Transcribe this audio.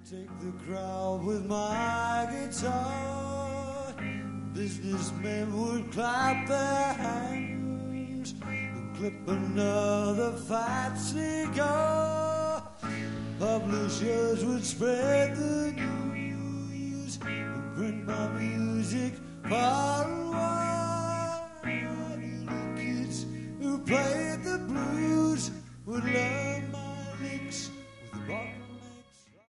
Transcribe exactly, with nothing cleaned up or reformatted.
Take the crowd with my guitar. Businessmen would clap their hands and clip another fat cigar. Publishers would spread the news and print my music far and wide. The kids who played the blues would love